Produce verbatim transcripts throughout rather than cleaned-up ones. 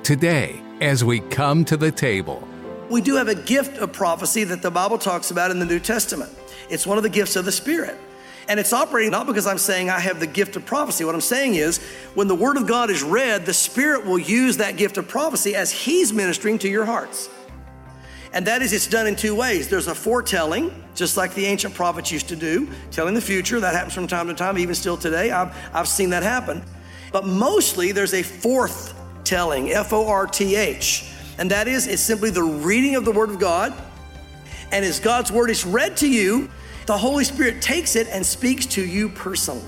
Today, as we come to the table. We do have a gift of prophecy that the Bible talks about in the New Testament. It's one of the gifts of the Spirit. And it's operating not because I'm saying I have the gift of prophecy. What I'm saying is when the Word of God is read, the Spirit will use that gift of prophecy as He's ministering to your hearts. And that is, it's done in two ways. There's a foretelling, just like the ancient prophets used to do, telling the future. That happens from time to time, even still today. I've, I've seen that happen. But mostly there's a forth telling, F O R T H. And that is, it's simply the reading of the Word of God. And as God's Word is read to you, the Holy Spirit takes it and speaks to you personally.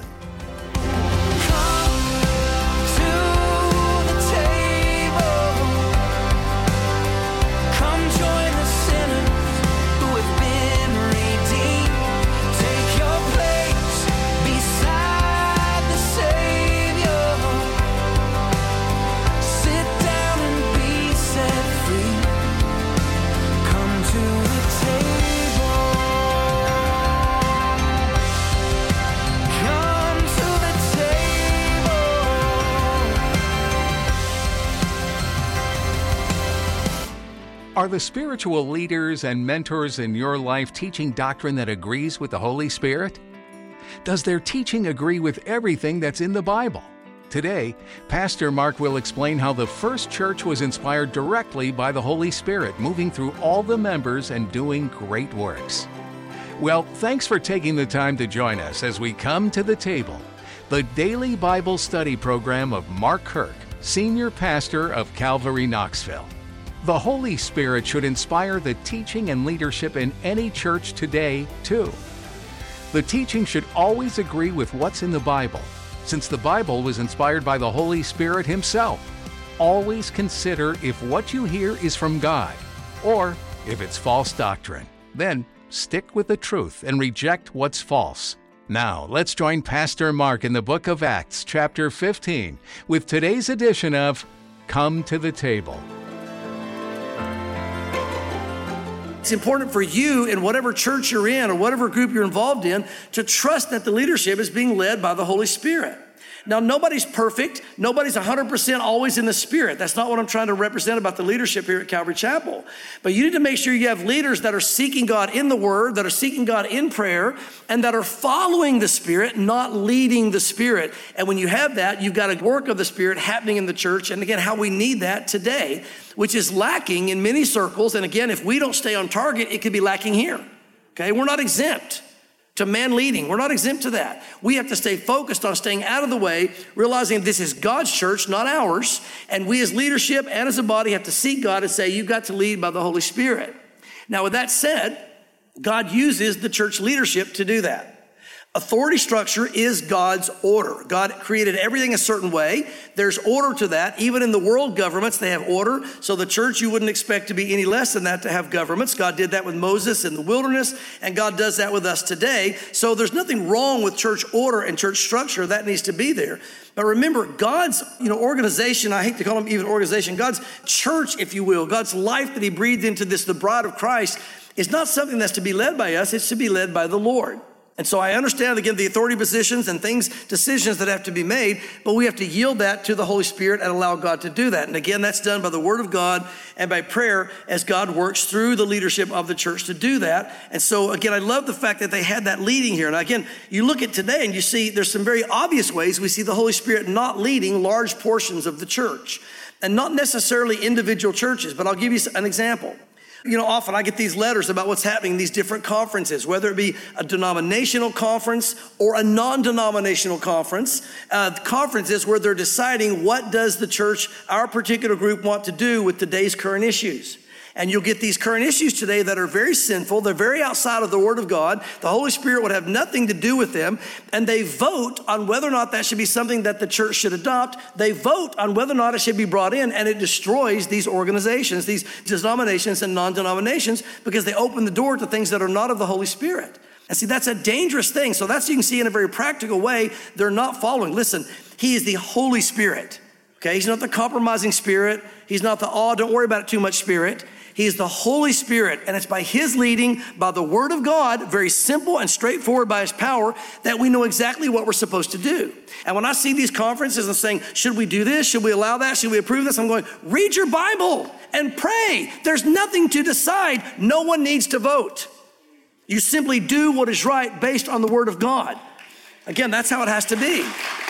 Are the spiritual leaders and mentors in your life teaching doctrine that agrees with the Holy Spirit? Does their teaching agree with everything that's in the Bible? Today, Pastor Mark will explain how the first church was inspired directly by the Holy Spirit, moving through all the members and doing great works. Well, thanks for taking the time to join us as we come to the table, the daily Bible study program of Mark Kirk, Senior Pastor of Calvary Knoxville. The Holy Spirit should inspire the teaching and leadership in any church today, too. The teaching should always agree with what's in the Bible, since the Bible was inspired by the Holy Spirit Himself. Always consider if what you hear is from God, or if it's false doctrine. Then stick with the truth and reject what's false. Now, let's join Pastor Mark in the book of Acts, chapter fifteen, with today's edition of Come to the Table. It's important for you in whatever church you're in or whatever group you're involved in to trust that the leadership is being led by the Holy Spirit. Now, nobody's perfect. Nobody's one hundred percent always in the Spirit. That's not what I'm trying to represent about the leadership here at Calvary Chapel. But you need to make sure you have leaders that are seeking God in the Word, that are seeking God in prayer, and that are following the Spirit, not leading the Spirit. And when you have that, you've got a work of the Spirit happening in the church. And again, how we need that today, which is lacking in many circles. And again, if we don't stay on target, it could be lacking here. Okay, we're not exempt to man leading. We're not exempt to that. We have to stay focused on staying out of the way, realizing this is God's church, not ours. And we as leadership and as a body have to seek God and say, you've got to lead by the Holy Spirit. Now, with that said, God uses the church leadership to do that. Authority structure is God's order. God created everything a certain way. There's order to that. Even in the world governments, they have order. So the church, you wouldn't expect to be any less than that to have governments. God did that with Moses in the wilderness, and God does that with us today. So there's nothing wrong with church order and church structure. That needs to be there. But remember, God's you know organization, I hate to call them even organization, God's church, if you will, God's life that He breathed into this, the bride of Christ, is not something that's to be led by us. It's to be led by the Lord. And so I understand, again, the authority positions and things, decisions that have to be made, but we have to yield that to the Holy Spirit and allow God to do that. And again, that's done by the Word of God and by prayer as God works through the leadership of the church to do that. And so again, I love the fact that they had that leading here. And again, you look at today and you see there's some very obvious ways we see the Holy Spirit not leading large portions of the church, and not necessarily individual churches, but I'll give you an example. You know, often I get these letters about what's happening in these different conferences, whether it be a denominational conference or a non-denominational conference, uh, conferences where they're deciding what does the church, our particular group, want to do with today's current issues. And you'll get these current issues today that are very sinful. They're very outside of the Word of God. The Holy Spirit would have nothing to do with them. And they vote on whether or not that should be something that the church should adopt. They vote on whether or not it should be brought in. And it destroys these organizations, these denominations and non-denominations, because they open the door to things that are not of the Holy Spirit. And see, that's a dangerous thing. So that's, you can see in a very practical way, they're not following. Listen, He is the Holy Spirit. Okay, he's not the compromising spirit. He's not the, oh, don't worry about it too much spirit. He's the Holy Spirit, and it's by his leading, by the word of God, very simple and straightforward by his power, that we know exactly what we're supposed to do. And when I see these conferences and saying, should we do this? Should we allow that? Should we approve this? I'm going, read your Bible and pray. There's nothing to decide. No one needs to vote. You simply do what is right based on the word of God. Again, that's how it has to be.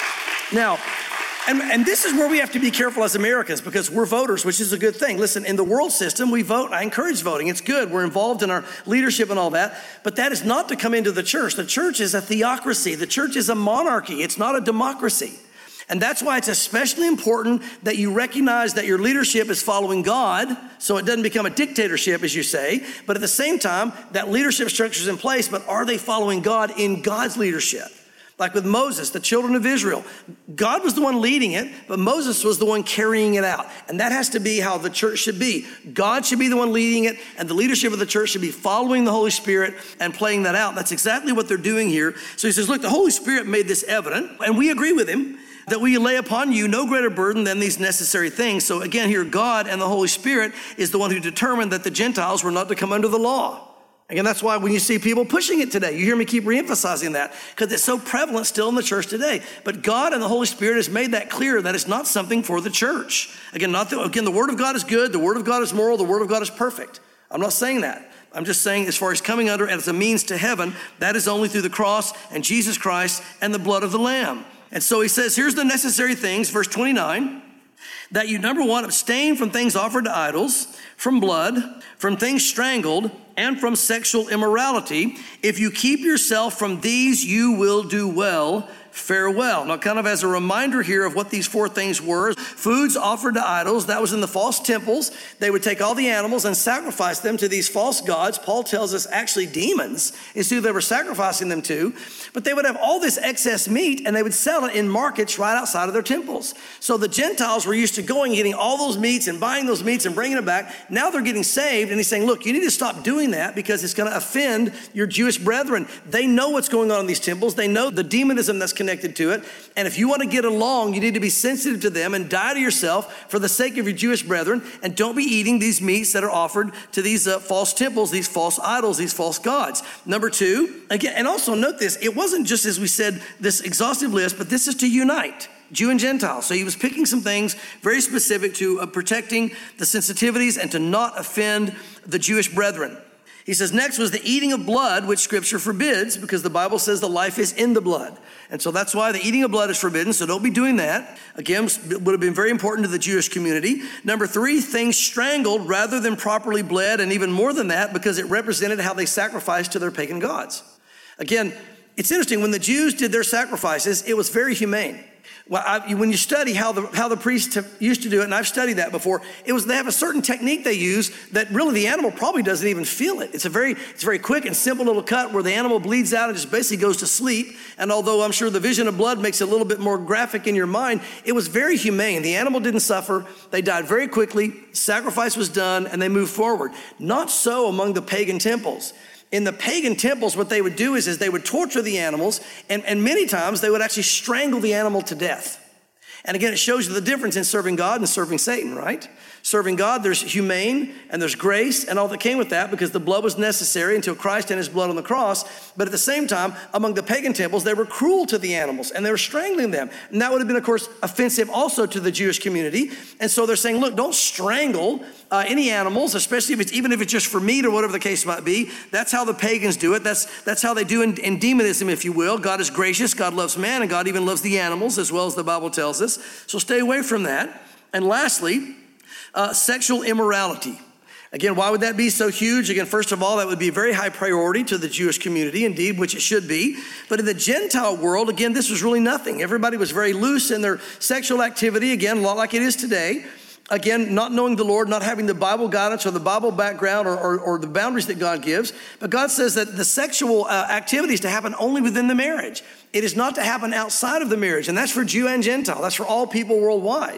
Now, And, and this is where we have to be careful as Americans, because we're voters, which is a good thing. Listen, in the world system, we vote. I encourage voting. It's good. We're involved in our leadership and all that. But that is not to come into the church. The church is a theocracy. The church is a monarchy. It's not a democracy. And that's why it's especially important that you recognize that your leadership is following God, so it doesn't become a dictatorship, as you say. But at the same time, that leadership structure is in place, but are they following God in God's leadership? Like with Moses, the children of Israel, God was the one leading it, but Moses was the one carrying it out. And that has to be how the church should be. God should be the one leading it, and the leadership of the church should be following the Holy Spirit and playing that out. That's exactly what they're doing here. So he says, look, the Holy Spirit made this evident, and we agree with him, that we lay upon you no greater burden than these necessary things. So again, here, God and the Holy Spirit is the one who determined that the Gentiles were not to come under the law. Again, that's why when you see people pushing it today, you hear me keep reemphasizing that, because it's so prevalent still in the church today. But God and the Holy Spirit has made that clear that it's not something for the church. Again, not the, again, the Word of God is good, the Word of God is moral, the Word of God is perfect. I'm not saying that. I'm just saying as far as coming under as a means to heaven, that is only through the cross and Jesus Christ and the blood of the Lamb. And so he says, here's the necessary things, verse twenty-nine, that you, number one, abstain from things offered to idols, from blood, from things strangled, and from sexual immorality. If you keep yourself from these, you will do well. Farewell. Now, kind of as a reminder here of what these four things were, foods offered to idols, that was in the false temples. They would take all the animals and sacrifice them to these false gods. Paul tells us actually demons is who they were sacrificing them to. But they would have all this excess meat and they would sell it in markets right outside of their temples. So the Gentiles were used to going, getting all those meats and buying those meats and bringing it back. Now they're getting saved, and he's saying, look, you need to stop doing that because it's going to offend your Jewish brethren. They know what's going on in these temples. They know the demonism that's connected to it. And if you want to get along, you need to be sensitive to them and die to yourself for the sake of your Jewish brethren. And don't be eating these meats that are offered to these uh, false temples, these false idols, these false gods. Number two, again, and also note this, it wasn't just, as we said, this exhaustive list, but this is to unite Jew and Gentile. So he was picking some things very specific to uh, protecting the sensitivities and to not offend the Jewish brethren. He says, next was the eating of blood, which Scripture forbids, because the Bible says the life is in the blood. And so that's why the eating of blood is forbidden, so don't be doing that. Again, it would have been very important to the Jewish community. Number three, things strangled rather than properly bled, and even more than that, because it represented how they sacrificed to their pagan gods. Again, it's interesting, when the Jews did their sacrifices, it was very humane. Well, I, when you study how the how the priests have, used to do it, and I've studied that before, it was they have a certain technique they use that really the animal probably doesn't even feel it. It's a very it's a very quick and simple little cut where the animal bleeds out and just basically goes to sleep. And although I'm sure the vision of blood makes it a little bit more graphic in your mind, it was very humane. The animal didn't suffer. They died very quickly. Sacrifice was done, and they moved forward. Not so among the pagan temples. In the pagan temples, what they would do is, is they would torture the animals, and, and many times they would actually strangle the animal to death. And again, it shows you the difference in serving God and serving Satan, right? Serving God, there's humane and there's grace and all that came with that, because the blood was necessary until Christ and his blood on the cross. But at the same time, among the pagan temples, they were cruel to the animals and they were strangling them. And that would have been, of course, offensive also to the Jewish community. And so they're saying, look, don't strangle uh, any animals, especially if it's, even if it's just for meat or whatever the case might be. That's how the pagans do it. That's, that's how they do in, in demonism, if you will. God is gracious, God loves man, and God even loves the animals, as well as the Bible tells us. So stay away from that. And lastly, Uh, sexual immorality. Again, why would that be so huge? Again, first of all, that would be a very high priority to the Jewish community, indeed, which it should be. But in the Gentile world, again, this was really nothing. Everybody was very loose in their sexual activity, again, a lot like it is today. Again, not knowing the Lord, not having the Bible guidance or the Bible background or, or, or the boundaries that God gives. But God says that the sexual uh, activity is to happen only within the marriage. It is not to happen outside of the marriage. And that's for Jew and Gentile. That's for all people worldwide.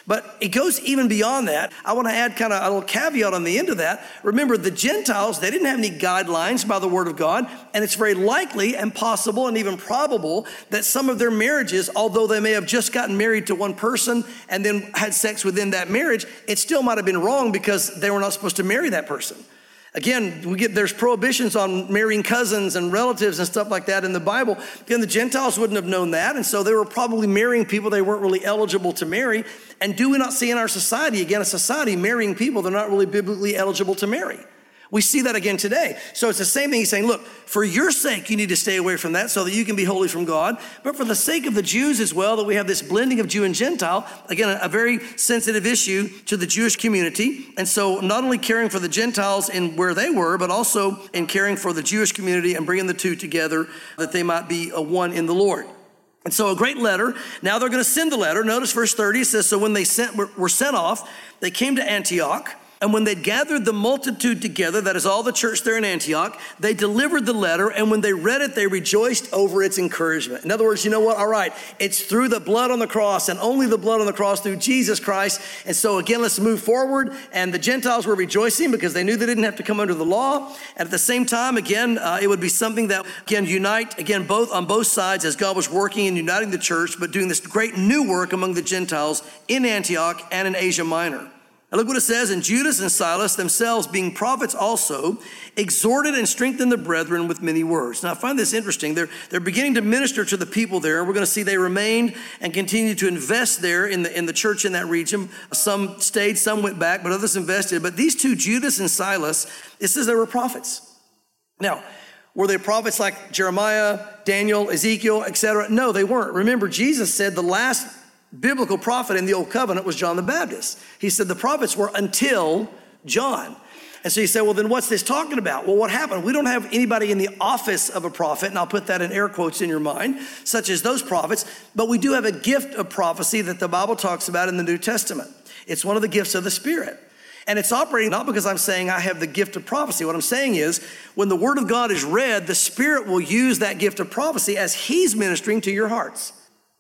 But it goes even beyond that. I want to add kind of a little caveat on the end of that. Remember, the Gentiles, they didn't have any guidelines by the word of God, and it's very likely and possible and even probable that some of their marriages, although they may have just gotten married to one person and then had sex within that marriage, it still might have been wrong because they were not supposed to marry that person. Again, we get there's prohibitions on marrying cousins and relatives and stuff like that in the Bible. Again, the Gentiles wouldn't have known that, and so they were probably marrying people they weren't really eligible to marry. And do we not see in our society, again, a society marrying people they're not really biblically eligible to marry? We see that again today. So it's the same thing. He's saying, look, for your sake, you need to stay away from that so that you can be holy from God. But for the sake of the Jews as well, that we have this blending of Jew and Gentile, again, a, a very sensitive issue to the Jewish community. And so not only caring for the Gentiles in where they were, but also in caring for the Jewish community and bringing the two together that they might be a one in the Lord. And so a great letter. Now they're going to send the letter. Notice verse thirty, it says, so when they sent, were, were sent off, they came to Antioch. And when they'd gathered the multitude together, that is all the church there in Antioch, they delivered the letter. And when they read it, they rejoiced over its encouragement. In other words, you know what? All right, it's through the blood on the cross and only the blood on the cross through Jesus Christ. And so again, let's move forward. And the Gentiles were rejoicing because they knew they didn't have to come under the law. And at the same time, again, uh, it would be something that, again, unite, again, both on both sides as God was working and uniting the church, but doing this great new work among the Gentiles in Antioch and in Asia Minor. Now look what it says, and Judas and Silas themselves, being prophets also, exhorted and strengthened the brethren with many words. Now I find this interesting. They're, they're beginning to minister to the people there. We're going to see they remained and continued to invest there in the, in the church in that region. Some stayed, some went back, but others invested. But these two, Judas and Silas, it says they were prophets. Now, were they prophets like Jeremiah, Daniel, Ezekiel, et cetera? No, they weren't. Remember, Jesus said the last biblical prophet in the old covenant was John the Baptist. He said the prophets were until John. And so you say, well, then what's this talking about? Well, what happened? We don't have anybody in the office of a prophet, and I'll put that in air quotes in your mind, such as those prophets, but we do have a gift of prophecy that the Bible talks about in the New Testament. It's one of the gifts of the Spirit. And it's operating not because I'm saying I have the gift of prophecy. What I'm saying is when the word of God is read, the Spirit will use that gift of prophecy as he's ministering to your hearts.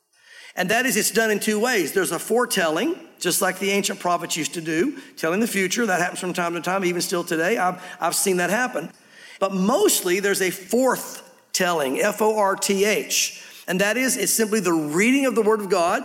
And that is, it's done in two ways. There's a foretelling, just like the ancient prophets used to do, telling the future. That happens from time to time, even still today. I've, I've seen that happen. But mostly there's a forth telling, F O R T H. And that is, it's simply the reading of the word of God.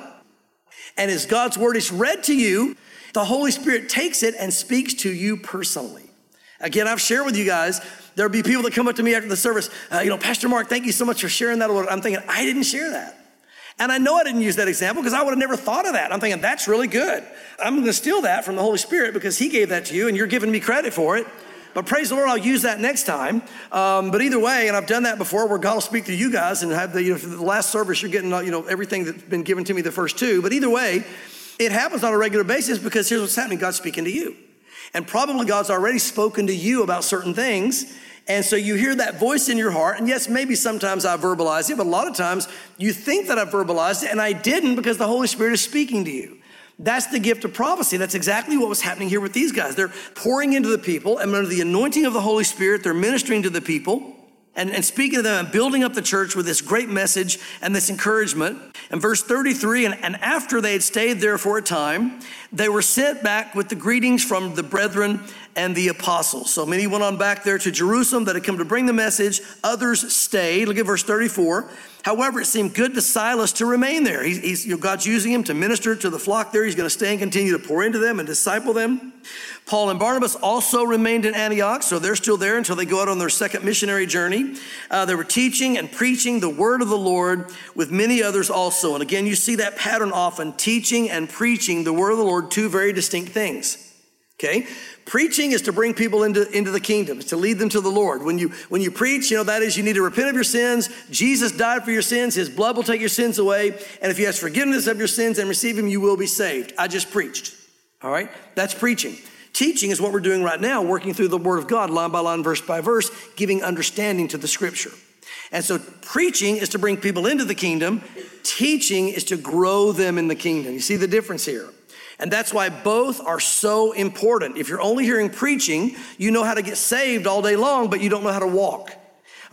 And as God's word is read to you, the Holy Spirit takes it and speaks to you personally. Again, I've shared with you guys, there'll be people that come up to me after the service, uh, you know, Pastor Mark, thank you so much for sharing that. I'm thinking, I didn't share that. And I know I didn't use that example because I would have never thought of that. I'm thinking, that's really good. I'm going to steal that from the Holy Spirit because he gave that to you and you're giving me credit for it. But praise the Lord, I'll use that next time. Um, but either way, and I've done that before where God will speak to you guys and have the, you know, for the last service, you're getting, you know, everything that's been given to me the first two. But either way, it happens on a regular basis because here's what's happening. God's speaking to you. And probably God's already spoken to you about certain things. And so you hear that voice in your heart. And yes, maybe sometimes I verbalize it, but a lot of times you think that I verbalized it and I didn't because the Holy Spirit is speaking to you. That's the gift of prophecy. That's exactly what was happening here with these guys. They're pouring into the people and under the anointing of the Holy Spirit, they're ministering to the people and, and speaking to them and building up the church with this great message and this encouragement. And verse thirty-three, and, and after they had stayed there for a time, they were sent back with the greetings from the brethren and the apostles. So many went on back there to Jerusalem that had come to bring the message. Others stayed. Look at verse thirty-four. However, it seemed good to Silas to remain there. He's, he's, you know, God's using him to minister to the flock there. He's going to stay and continue to pour into them and disciple them. Paul and Barnabas also remained in Antioch, so they're still there until they go out on their second missionary journey. Uh, they were teaching and preaching the word of the Lord with many others also. And again, you see that pattern often, teaching and preaching the word of the Lord, two very distinct things. Okay? Preaching is to bring people into, into the kingdom. It's to lead them to the Lord. When you, when you preach, you know, that is you need to repent of your sins. Jesus died for your sins. His blood will take your sins away. And if you ask forgiveness of your sins and receive him, you will be saved. I just preached. All right? That's preaching. Teaching is what we're doing right now, working through the word of God, line by line, verse by verse, giving understanding to the scripture. And so preaching is to bring people into the kingdom. Teaching is to grow them in the kingdom. You see the difference here? And that's why both are so important. If you're only hearing preaching, you know how to get saved all day long, but you don't know how to walk.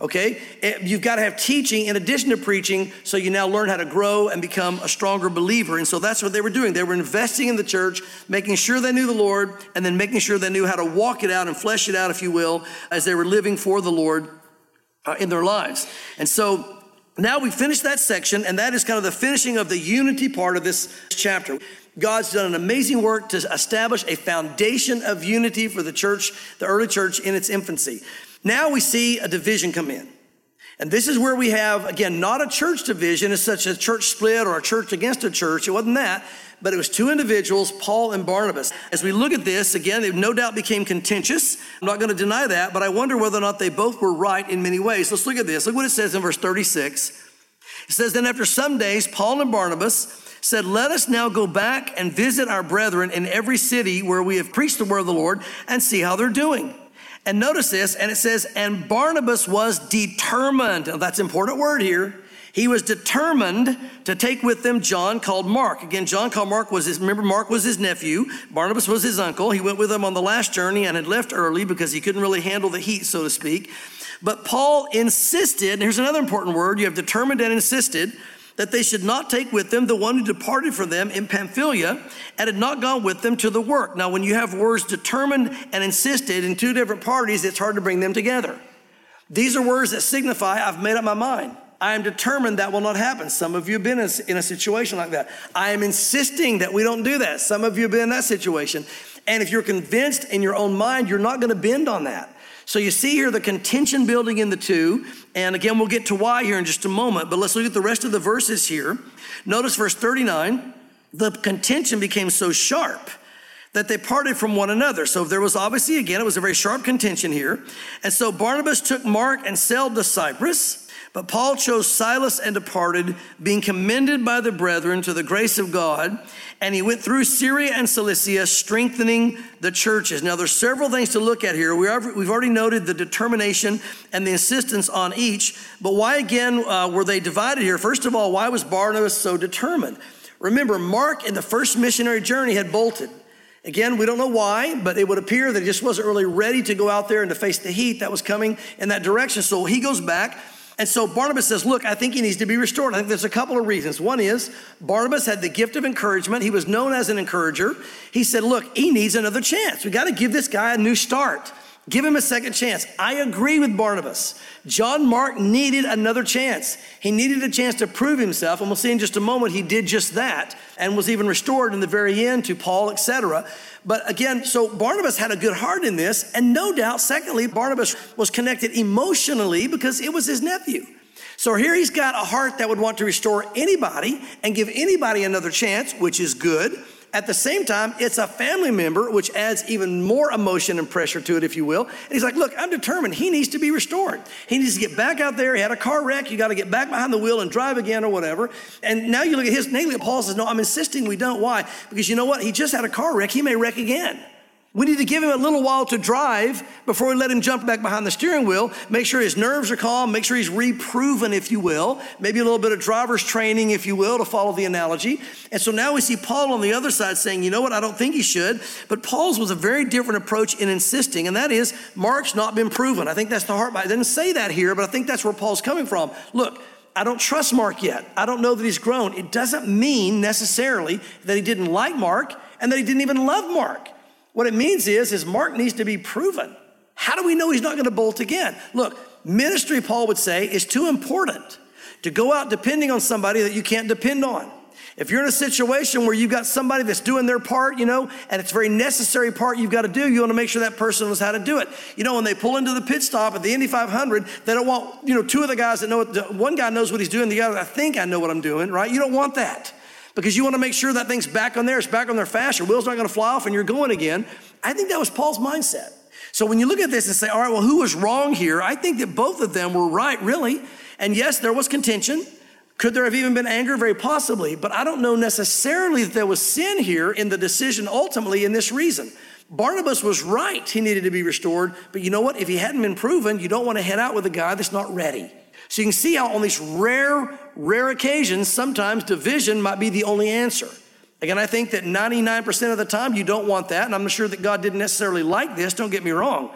Okay, you've got to have teaching in addition to preaching, so you now learn how to grow and become a stronger believer. And so that's what they were doing. They were investing in the church, making sure they knew the Lord, and then making sure they knew how to walk it out and flesh it out, if you will, as they were living for the Lord uh, in their lives. And so now we finished that section, and that is kind of the finishing of the unity part of this chapter. God's done an amazing work to establish a foundation of unity for the church, the early church in its infancy. Now we see a division come in. And this is where we have, again, not a church division as such as a church split or a church against a church. It wasn't that, but it was two individuals, Paul and Barnabas. As we look at this, again, it no doubt became contentious. I'm not going to deny that, but I wonder whether or not they both were right in many ways. Let's look at this. Look what it says in verse thirty-six. It says, then after some days, Paul and Barnabas said, let us now go back and visit our brethren in every city where we have preached the word of the Lord and see how they're doing. And notice this, and it says, and Barnabas was determined. Now, that's an important word here. He was determined to take with them John called Mark. Again, John called Mark was his, remember Mark was his nephew. Barnabas was his uncle. He went with him on the last journey and had left early because he couldn't really handle the heat, so to speak. But Paul insisted, and here's another important word, you have determined and insisted, that they should not take with them the one who departed from them in Pamphylia and had not gone with them to the work. Now, when you have words determined and insisted in two different parties, it's hard to bring them together. These are words that signify I've made up my mind. I am determined that will not happen. Some of you have been in a situation like that. I am insisting that we don't do that. Some of you have been in that situation. And if you're convinced in your own mind, you're not going to bend on that. So you see here the contention building in the two. And again, we'll get to why here in just a moment. But let's look at the rest of the verses here. Notice verse thirty-nine. The contention became so sharp that they parted from one another. So there was obviously, again, it was a very sharp contention here. And so Barnabas took Mark and sailed to Cyprus. But Paul chose Silas and departed, being commended by the brethren to the grace of God. And he went through Syria and Cilicia, strengthening the churches. Now, there's several things to look at here. We are, we've already noted the determination and the insistence on each. But why, again, uh, were they divided here? First of all, why was Barnabas so determined? Remember, Mark in the first missionary journey had bolted. Again, we don't know why, but it would appear that he just wasn't really ready to go out there and to face the heat that was coming in that direction. So he goes back. And so Barnabas says, look, I think he needs to be restored. I think there's a couple of reasons. One is Barnabas had the gift of encouragement. He was known as an encourager. He said, look, he needs another chance. We got to give this guy a new start. Give him a second chance. I agree with Barnabas. John Mark needed another chance. He needed a chance to prove himself. And we'll see in just a moment, he did just that and was even restored in the very end to Paul, et cetera. But again, so Barnabas had a good heart in this. And no doubt, secondly, Barnabas was connected emotionally because it was his nephew. So here he's got a heart that would want to restore anybody and give anybody another chance, which is good. At the same time, it's a family member, which adds even more emotion and pressure to it, if you will. And he's like, look, I'm determined. He needs to be restored. He needs to get back out there. He had a car wreck. You got to get back behind the wheel and drive again or whatever. And now you look at his, namely Paul says, no, I'm insisting we don't. Why? Because you know what? He just had a car wreck. He may wreck again. We need to give him a little while to drive before we let him jump back behind the steering wheel. Make sure his nerves are calm. Make sure he's reproven, if you will. Maybe a little bit of driver's training, if you will, to follow the analogy. And so now we see Paul on the other side saying, you know what, I don't think he should. But Paul's was a very different approach in insisting, and that is Mark's not been proven. I think that's the heart. It doesn't say that here, but I think that's where Paul's coming from. Look, I don't trust Mark yet. I don't know that he's grown. It doesn't mean necessarily that he didn't like Mark and that he didn't even love Mark. What it means is, is Mark needs to be proven. How do we know he's not going to bolt again? Look, ministry, Paul would say, is too important to go out depending on somebody that you can't depend on. If you're in a situation where you've got somebody that's doing their part, you know, and it's a very necessary part you've got to do, you want to make sure that person knows how to do it. You know, when they pull into the pit stop at the Indy five hundred, they don't want, you know, two of the guys that know what, one guy knows what he's doing, the other, I think I know what I'm doing, right? You don't want that. Because you want to make sure that thing's back on there, it's back on there fast, your wheel's not going to fly off and you're going again. I think that was Paul's mindset. So when you look at this and say, all right, well, who was wrong here? I think that both of them were right, really. And yes, there was contention. Could there have even been anger? Very possibly. But I don't know necessarily that there was sin here in the decision ultimately in this reason. Barnabas was right. He needed to be restored. But you know what? If he hadn't been proven, you don't want to head out with a guy that's not ready. So you can see how on these rare, rare occasions, sometimes division might be the only answer. Again, I think that ninety-nine percent of the time you don't want that. And I'm not sure that God didn't necessarily like this. Don't get me wrong.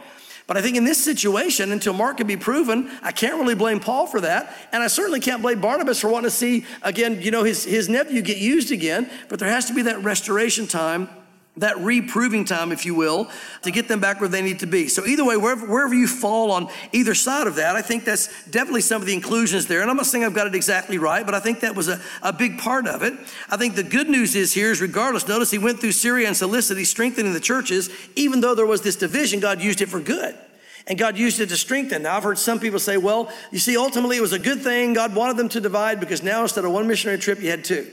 But I think in this situation, until Mark can be proven, I can't really blame Paul for that. And I certainly can't blame Barnabas for wanting to see, again, you know, his, his nephew get used again. But there has to be that restoration time, that reproving time, if you will, to get them back where they need to be. So either way, wherever, wherever you fall on either side of that, I think that's definitely some of the inclusions there. And I'm not saying I've got it exactly right, but I think that was a, a big part of it. I think the good news is here is regardless, notice he went through Syria and Cilicia, he's strengthening the churches. Even though there was this division, God used it for good. And God used it to strengthen. Now, I've heard some people say, well, you see, ultimately it was a good thing. God wanted them to divide because now instead of one missionary trip, you had two.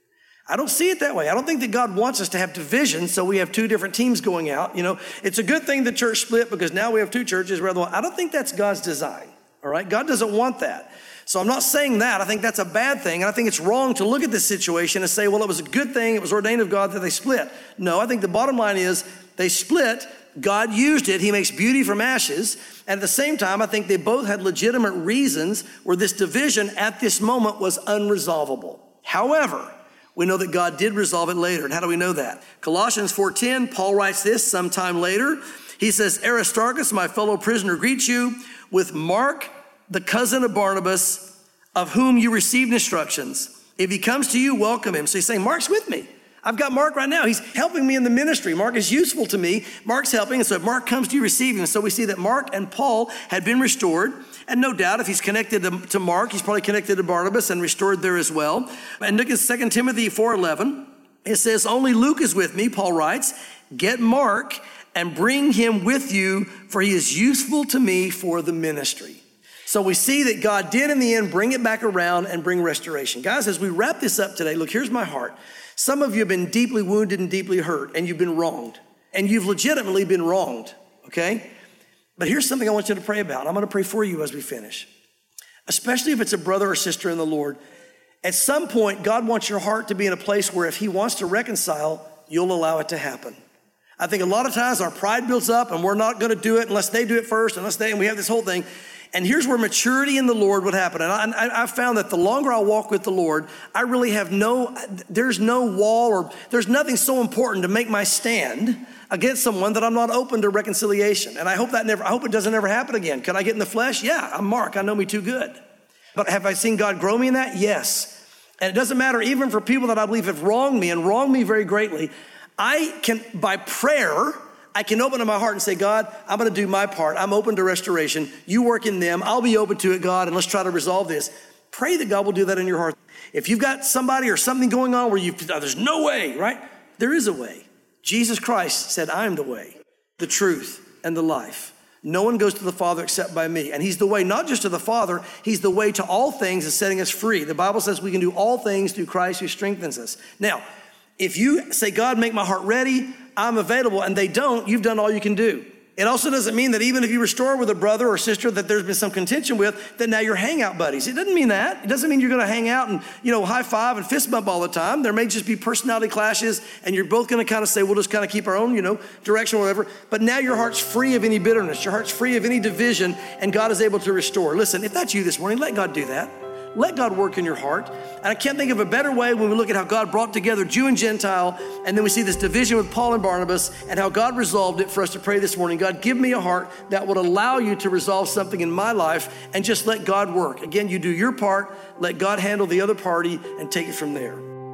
I don't see it that way. I don't think that God wants us to have division so we have two different teams going out. You know, it's a good thing the church split because now we have two churches rather than one. I don't think that's God's design, all right? God doesn't want that. So I'm not saying that. I think that's a bad thing. And I think it's wrong to look at this situation and say, well, it was a good thing. It was ordained of God that they split. No, I think the bottom line is they split. God used it. He makes beauty from ashes. And at the same time, I think they both had legitimate reasons where this division at this moment was unresolvable. However, we know that God did resolve it later. And how do we know that? Colossians four ten, Paul writes this sometime later. He says, Aristarchus, my fellow prisoner, greets you with Mark, the cousin of Barnabas, of whom you received instructions. If he comes to you, welcome him. So he's saying, Mark's with me. I've got Mark right now. He's helping me in the ministry. Mark is useful to me. Mark's helping. And so if Mark comes to you, receive him. So we see that Mark and Paul had been restored. And no doubt if he's connected to, to Mark, he's probably connected to Barnabas and restored there as well. And look at Second Timothy four eleven. It says, only Luke is with me, Paul writes. Get Mark and bring him with you, for he is useful to me for the ministry. So we see that God did in the end bring it back around and bring restoration. Guys, as we wrap this up today, look, here's my heart. Some of you have been deeply wounded and deeply hurt, and you've been wronged. And you've legitimately been wronged, okay? But here's something I want you to pray about. I'm going to pray for you as we finish. Especially if it's a brother or sister in the Lord. At some point, God wants your heart to be in a place where if he wants to reconcile, you'll allow it to happen. I think a lot of times our pride builds up and we're not going to do it unless they do it first, unless they, and we have this whole thing. And here's where maturity in the Lord would happen. And I, I, I found that the longer I walk with the Lord, I really have no, there's no wall or there's nothing so important to make my stand against someone that I'm not open to reconciliation. And I hope that never, I hope it doesn't ever happen again. Could I get in the flesh? Yeah, I'm Mark. I know me too good. But have I seen God grow me in that? Yes. And it doesn't matter even for people that I believe have wronged me and wronged me very greatly. I can, by prayer, I can open up my heart and say, God, I'm going to do my part. I'm open to restoration. You work in them. I'll be open to it, God, and let's try to resolve this. Pray that God will do that in your heart. If you've got somebody or something going on where you, oh, there's no way, right? There is a way. Jesus Christ said, I am the way, the truth, and the life. No one goes to the Father except by me. And he's the way, not just to the Father, he's the way to all things and setting us free. The Bible says we can do all things through Christ who strengthens us. Now, if you say, God, make my heart ready, I'm available, and they don't, you've done all you can do. It also doesn't mean that even if you restore with a brother or sister that there's been some contention with, that now you're hangout buddies. It doesn't mean that. It doesn't mean you're going to hang out and, you know, high five and fist bump all the time. There may just be personality clashes, and you're both going to kind of say, we'll just kind of keep our own, you know, direction or whatever. But now your heart's free of any bitterness. Your heart's free of any division, and God is able to restore. Listen, if that's you this morning, let God do that. Let God work in your heart. And I can't think of a better way when we look at how God brought together Jew and Gentile, and then we see this division with Paul and Barnabas and how God resolved it for us to pray this morning. God, give me a heart that would allow you to resolve something in my life and just let God work. Again, you do your part, let God handle the other party and take it from there.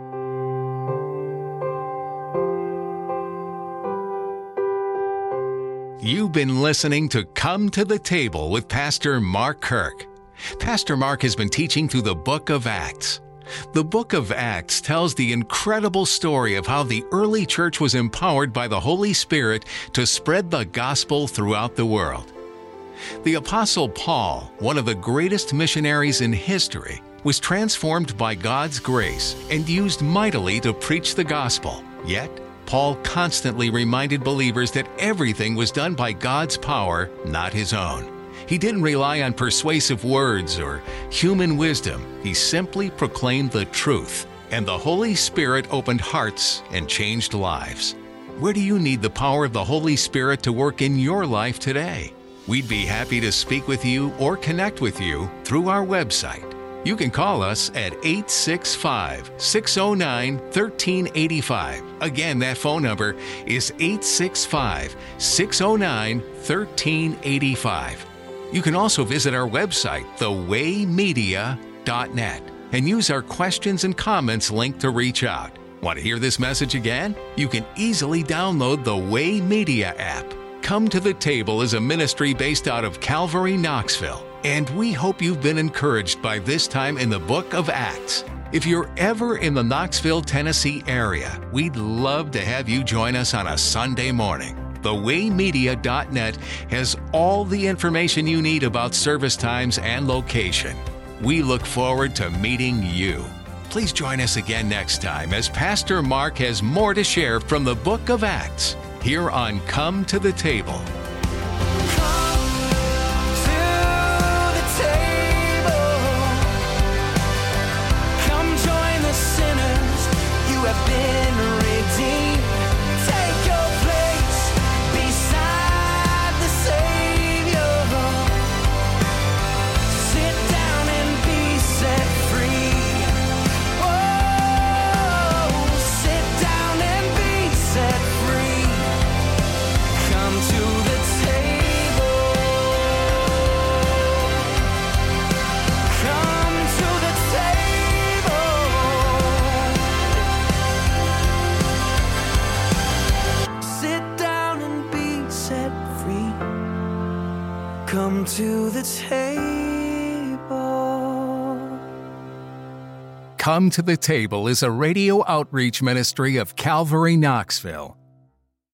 You've been listening to Come to the Table with Pastor Mark Kirk. Pastor Mark has been teaching through the book of Acts. The book of Acts tells the incredible story of how the early church was empowered by the Holy Spirit to spread the gospel throughout the world. The Apostle Paul, one of the greatest missionaries in history, was transformed by God's grace and used mightily to preach the gospel. Yet, Paul constantly reminded believers that everything was done by God's power, not his own. He didn't rely on persuasive words or human wisdom. He simply proclaimed the truth, and the Holy Spirit opened hearts and changed lives. Where do you need the power of the Holy Spirit to work in your life today? We'd be happy to speak with you or connect with you through our website. You can call us at eight six five, six zero nine, one three eight five. Again, that phone number is eight six five, six zero nine, one three eight five. You can also visit our website, the way media dot net, and use our questions and comments link to reach out. Want to hear this message again? You can easily download the Way Media app. Come to the Table is a ministry based out of Calvary, Knoxville, and we hope you've been encouraged by this time in the book of Acts. If you're ever in the Knoxville, Tennessee area, we'd love to have you join us on a Sunday morning. the way media dot net has all the information you need about service times and location. We look forward to meeting you. Please join us again next time as Pastor Mark has more to share from the book of Acts here on Come to the Table. Come to the table. Come to the Table is a radio outreach ministry of Calvary, Knoxville.